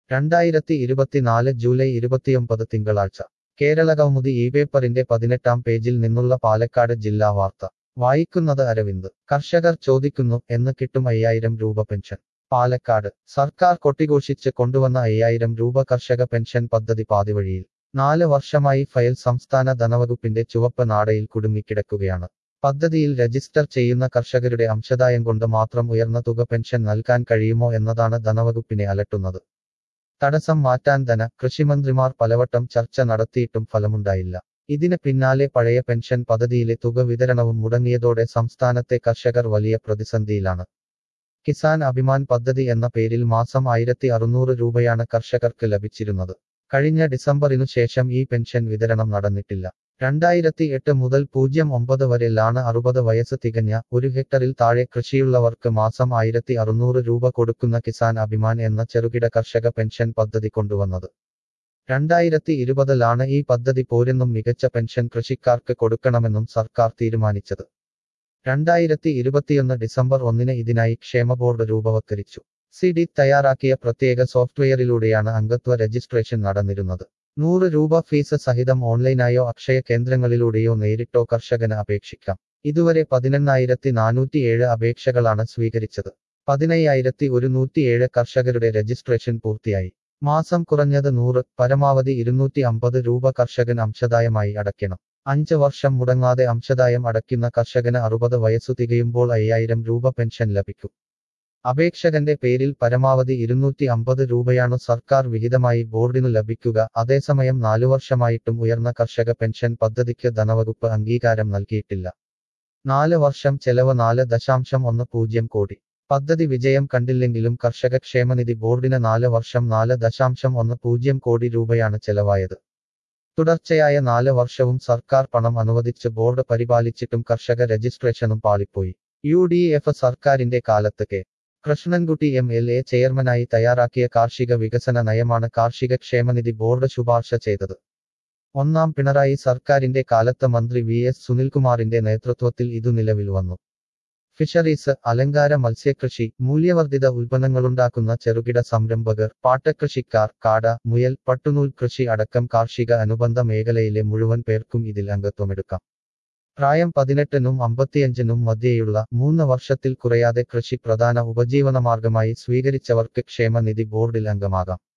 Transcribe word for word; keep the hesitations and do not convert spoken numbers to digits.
രണ്ടായിരത്തി ഇരുപത്തിനാല് ജൂലൈ ഇരുപത്തിയൊമ്പത് തിങ്കളാഴ്ച കേരളകൗമുദി ഈ പേപ്പറിന്റെ പതിനെട്ടാം പേജിൽ നിന്നുള്ള പാലക്കാട് ജില്ലാ വാർത്ത വായിക്കുന്നത് അരവിന്ദ്. കർഷകർ ചോദിക്കുന്നു എന്ന് കിട്ടും അയ്യായിരം രൂപ പെൻഷൻ. പാലക്കാട് സർക്കാർ കൊട്ടിഘോഷിച്ച് കൊണ്ടുവന്ന അയ്യായിരം രൂപ കർഷക പെൻഷൻ പദ്ധതി പാതിവഴിയിൽ. നാല് വർഷമായി ഫയൽ സംസ്ഥാന ധനവകുപ്പിന്റെ ചുവപ്പ് നാടയിൽ കുടുങ്ങിക്കിടക്കുകയാണ്. പദ്ധതിയിൽ രജിസ്റ്റർ ചെയ്യുന്ന കർഷകരുടെ അംശദായം കൊണ്ട് മാത്രം ഉയർന്ന തുക പെൻഷൻ നൽകാൻ കഴിയുമോ എന്നതാണ് ധനവകുപ്പിനെ അലട്ടുന്നത്. തടസ്സം മാറ്റാൻ ധന കൃഷിമന്ത്രിമാർ പലവട്ടം ചർച്ച നടത്തിയിട്ടും ഫലമുണ്ടായില്ല. ഇതിന് പിന്നാലെ പഴയ പെൻഷൻ പദ്ധതിയിലെ തുക വിതരണവും മുടങ്ങിയതോടെ സംസ്ഥാനത്തെ കർഷകർ വലിയ പ്രതിസന്ധിയിലാണ്. കിസാൻ അഭിമാൻ പദ്ധതി എന്ന പേരിൽ മാസം ആയിരത്തി അറുന്നൂറ് രൂപയാണ് കർഷകർക്ക് ലഭിച്ചിരുന്നത്. കഴിഞ്ഞ ഡിസംബറിനു ശേഷം ഈ പെൻഷൻ വിതരണം നടന്നിട്ടില്ല. രണ്ടായിരത്തി എട്ട് മുതൽ പൂജ്യം ഒമ്പത് വരെയാണ് അറുപത് വയസ്സ് തികഞ്ഞ ഒരു ഹെക്ടറിൽ താഴെ കൃഷിയുള്ളവർക്ക് മാസം ആയിരത്തി അറുന്നൂറ് രൂപ കൊടുക്കുന്ന കിസാൻ അഭിമാൻ എന്ന ചെറുകിട കർഷക പെൻഷൻ പദ്ധതി കൊണ്ടുവന്നത്. രണ്ടായിരത്തി ഇരുപതിലാണ് ഈ പദ്ധതി പോരെന്നും മികച്ച പെൻഷൻ കൃഷിക്കാർക്ക് കൊടുക്കണമെന്നും സർക്കാർ തീരുമാനിച്ചത്. രണ്ടായിരത്തി ഇരുപത്തിയൊന്ന് ഡിസംബർ ഒന്നിന് ഇതിനായി ക്ഷേമ ബോർഡ് രൂപവത്കരിച്ചു. സി ഡി തയ്യാറാക്കിയ പ്രത്യേക സോഫ്റ്റ്വെയറിലൂടെയാണ് അംഗത്വ രജിസ്ട്രേഷൻ നടന്നിരുന്നത്. നൂറ് രൂപ ഫീസ് സഹിതം ഓൺലൈനായോ അക്ഷയ കേന്ദ്രങ്ങളിലൂടെയോ നേരിട്ടോ കർഷകന് അപേക്ഷിക്കാം. ഇതുവരെ പതിനെണ്ണായിരത്തി നാനൂറ്റിയേഴ് അപേക്ഷകളാണ് സ്വീകരിച്ചത്. പതിനയ്യായിരത്തി ഒരുന്നൂറ്റിയേഴ് കർഷകരുടെ രജിസ്ട്രേഷൻ പൂർത്തിയായി. മാസം കുറഞ്ഞത് നൂറ്, പരമാവധി ഇരുന്നൂറ്റി അമ്പത് രൂപ കർഷകൻ അംശദായമായി അടയ്ക്കണം. അഞ്ച് വർഷം മുടങ്ങാതെ അംശദായം അടയ്ക്കുന്ന കർഷകന് അറുപത് വയസ്സു തികയുമ്പോൾ അയ്യായിരം രൂപ പെൻഷൻ ലഭിക്കും. അപേക്ഷകന്റെ പേരിൽ പരമാവധി ഇരുന്നൂറ്റി അമ്പത് രൂപയാണു സർക്കാർ വിഹിതമായി ബോർഡിനു ലഭിക്കുക. അതേസമയം നാലു വർഷമായിട്ടും ഉയർന്ന കർഷക പെൻഷൻ പദ്ധതിക്ക് ധനവകുപ്പ് അംഗീകാരം നൽകിയിട്ടില്ല. നാല് വർഷം ചെലവ് നാല് ദശാംശം ഒന്ന് പൂജ്യം കോടി. പദ്ധതി വിജയം കണ്ടില്ലെങ്കിലും കർഷക ക്ഷേമനിധി ബോർഡിന് നാല് വർഷം നാല് ദശാംശം ഒന്ന് പൂജ്യം കോടി രൂപയാണ് ചെലവായത്. തുടർച്ചയായ നാല് വർഷവും സർക്കാർ പണം അനുവദിച്ച് ബോർഡ് പരിപാലിച്ചിട്ടും കർഷക രജിസ്ട്രേഷനും പാളിപ്പോയി. യു ഡി എഫ് സർക്കാരിന്റെ കാലത്ത് K Krishnankutty M L A ചെയർമാനായി തയ്യാറാക്കിയ കാർഷിക വികസന നയമാണ് കാർഷിക ക്ഷേമനിധി ബോർഡ് ശുപാർശ ചെയ്തത്. ഒന്നാം പിണറായി സർക്കാരിന്റെ കാലത്ത് മന്ത്രി വി എസ് സുനിൽകുമാറിന്റെ നേതൃത്വത്തിൽ ഇതു നിലവിൽ വന്നു. ഫിഷറീസ്, അലങ്കാര മത്സ്യകൃഷി, മൂല്യവർദ്ധിത ഉൽപ്പന്നങ്ങളുണ്ടാക്കുന്ന ചെറുകിട സംരംഭകർ, പാട്ടകൃഷിക്കാർ, കാട, മുയൽ, പട്ടുനൂൽ കൃഷി അടക്കം കാർഷിക അനുബന്ധ മേഖലയിലെ മുഴുവൻ പേർക്കും ഇതിൽ അംഗത്വമെടുക്കാം. പ്രായം പതിനെട്ടിനും അമ്പത്തിയഞ്ചിനും മധ്യേയുള്ള മൂന്ന് വർഷത്തിൽ കുറയാതെ കൃഷി പ്രധാന ഉപജീവനമാർഗമായി സ്വീകരിച്ചവർക്ക് ക്ഷേമനിധി ബോർഡിൽ അംഗമാകാം.